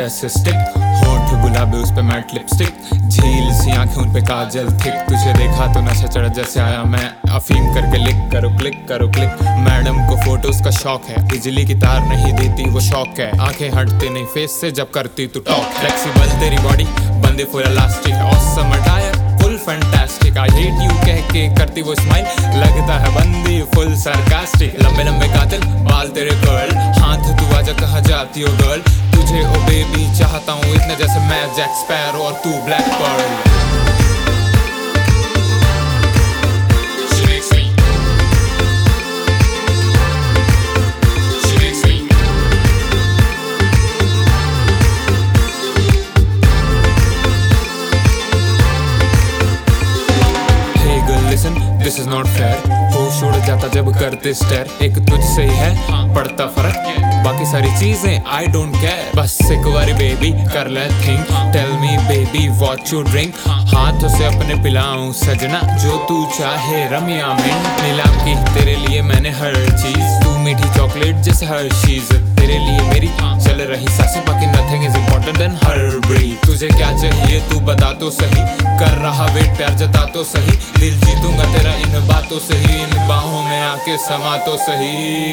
जैसे स्टिक, होंठ गुलाबी उस पे मैट लिपस्टिक, झील सी आंखें उन पे काजल थिक। तुझे देखा तो नशा चढ़ा जैसे आया मैं अफीम करके, लिक करो क्लिक। मैडम को फोटोज का शौक है, बिजली की तार नहीं देती वो शौक है। आंखें हटते नहीं फेस से जब करती तू टॉक। फ्लेक्सिबल तेरी बॉडी बंदे full elastic, awesome attire full fantastic. I hate you कह के करती वो स्माइल, लगता है बंदी फुल सरकास्टिक। लंबे लंबे कातिल बाल तेरे कर्ल, हाथ तू आजा कहाँ जाती हो गर्ल। तुझे ओ बेबी चाहता हूँ इतने जैसे मैं जैक स्पैरो और तू Black Pearl. This is not fair, होश उड़ जाता जब करते स्टेयर। एक तुझसे ही है पड़ता फर्क, बाकी सारी चीजें I don't care। बस एक बारी बेबी कर ले think, tell me baby what you drink. हाथों से अपने पिलाऊं सजना जो तू चाहे रमिया में। नीलाम की तेरे लिए मैंने हर चीज, तू मीठी चॉकलेट जैसे हर चीज। तेरे लिए मेरी चल रही सांसें, बाकी nothing is important than her breath. तुझे क्या चाहिए तू बता तो सही, कर रहा वेट प्यार जता तो सही। दिल जीतूंगा तेरा इन बातों से ही, इन बाहों में आके समा तो सही।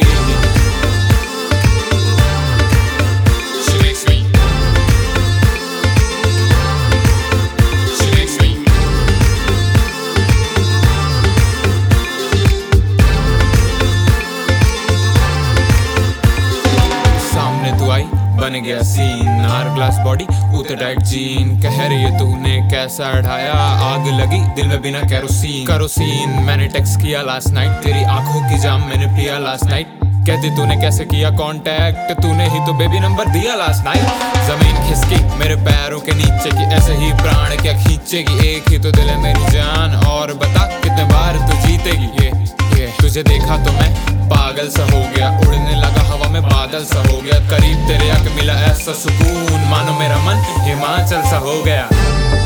बन गया सीन, हार ग्लास बॉडी उते टाइट जीन। कह रही है तूने कैसा ढाया, आग लगी दिल में बिना करोसीन। मैंने टेक्स्ट किया लास्ट नाइट, तेरी आंखों की जाम मैंने पिया लास्ट नाइट। कहती तूने कैसे किया कांटेक्ट, तूने ही तो बेबी नंबर दिया लास्ट नाइट। जमीन खिसकी मेरे पैरों के नीचे की, ऐसे ही प्राण क्या खींचेगी। एक ही तो दिल है मेरी जान, और बता कितने बार तू जीतेगी। ये तुझे देखा तो मैं पागल सा हो गया, उड़ने लगा हवा में बादल सा हो गया। करीब तेरे आके मिला ऐसा सुकून, मानो मेरा मन हिमाचल सा हो गया।